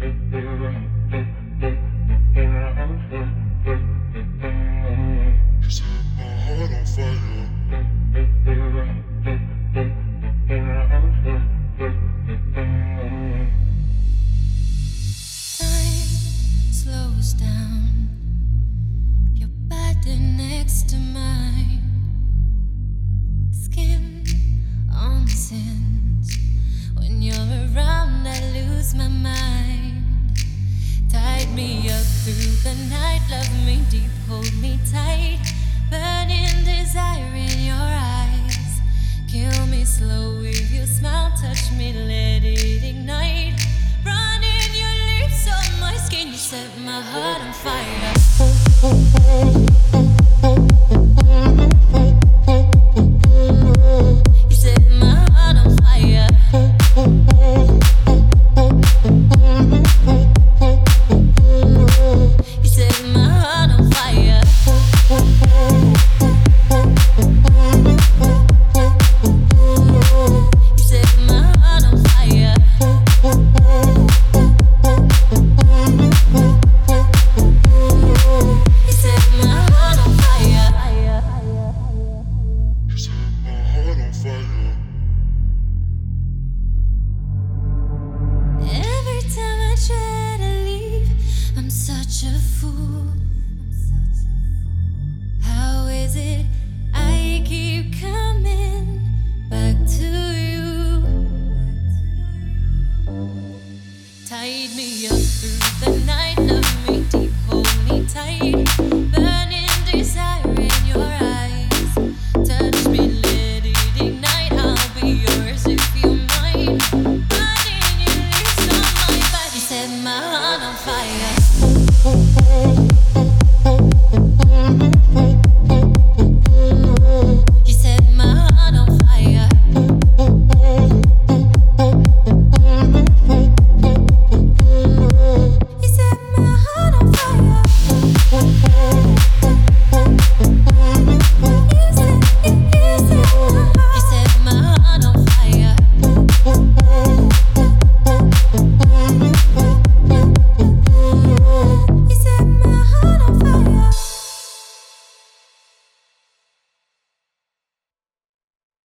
slows down, your body next to mine, skin on sins. When you're around, I lose my mind. Tied me up through the night, love me deep, hold me tight. Burning desire in your eyes, kill me slow if you smile, touch me, let it ignite. Running your lips on my skin, you set my heart on fire. You set my heart on fire. You set my heart on fire. You set my heart on fire. You set my heart on fire. You set my heart on fire. Every time I try to leave, I'm such a fool. How is it I keep coming back to you? Tied me up through the